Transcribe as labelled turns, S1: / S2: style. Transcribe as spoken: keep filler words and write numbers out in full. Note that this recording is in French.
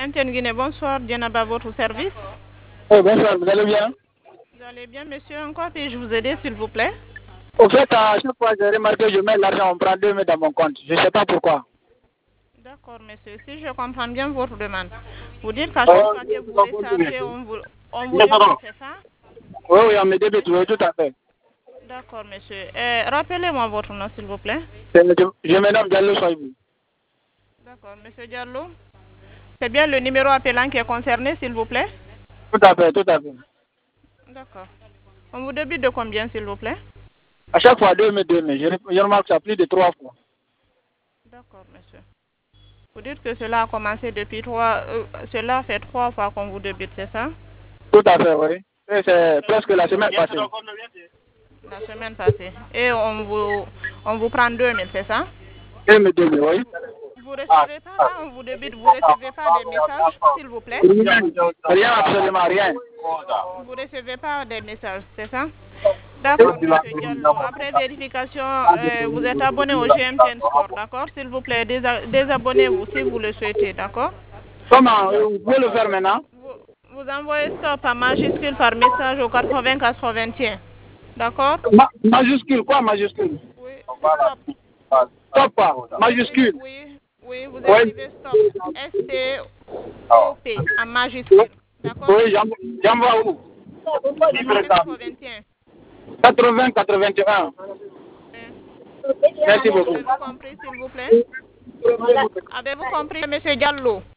S1: M T N Guinée, bonsoir. Djenaba, votre service.
S2: Oui, bonsoir, vous allez bien?
S1: Vous allez bien, monsieur? Encore puis-je vous aider, s'il vous plaît?
S2: Au fait, à chaque fois, j'ai remarqué que je mets l'argent, on prend deux mille dans mon compte. Je ne sais pas pourquoi.
S1: D'accord, monsieur. Si je comprends bien votre demande, vous dites qu'à chaque fois que vous rechargez, on vous, on vous débite, c'est ça?
S2: Oui, oui, on me débite, oui, tout à fait.
S1: D'accord, monsieur. Euh, Rappelez-moi votre nom, s'il vous plaît.
S2: Je, je me nomme Diallo Soibou.
S1: D'accord, monsieur Diallo. C'est bien le numéro appelant qui est concerné, s'il vous plaît?
S2: Tout à fait, tout à fait.
S1: D'accord. On vous débite de combien, s'il vous plaît?
S2: À chaque fois, deux mille, deux mille. Je, je remarque ça plus de trois fois.
S1: D'accord, monsieur. Vous dites que cela a commencé depuis trois... Euh, cela fait trois fois qu'on vous débite, c'est ça?
S2: Tout à fait, oui. Et c'est presque la semaine passée.
S1: La semaine passée. Et on vous, on vous prend deux mille, c'est ça?
S2: deux mille, deux mille, oui.
S1: Vous ne recevez pas, là, on vous débite, vous ne recevez pas des messages, s'il vous plaît?
S2: Rien, rien, absolument rien.
S1: Vous ne recevez pas des messages, c'est ça? D'accord, monsieur Diallo. Après vérification, euh, vous êtes abonné au G M T N Sport, d'accord? S'il vous plaît, désa- désabonnez-vous si vous le souhaitez, d'accord?
S2: Comment? Vous pouvez le faire maintenant?
S1: Vous, vous envoyez stop en majuscule par message au quatre-vingts quatre-vingt-un, d'accord?
S2: Ma majuscule, quoi majuscule?
S1: Oui, stop.
S2: Stop, pas. Majuscule.
S1: Oui, oui, vous
S2: Oui.
S1: écrivez stop. S T O P en majuscule, d'accord?
S2: Oui, j'envoie où?
S1: quatre-vingts
S2: quatre-vingts quatre-vingt-un. Merci beaucoup.
S1: Avez-vous compris, s'il vous plaît? Avez-vous compris, monsieur Diallo?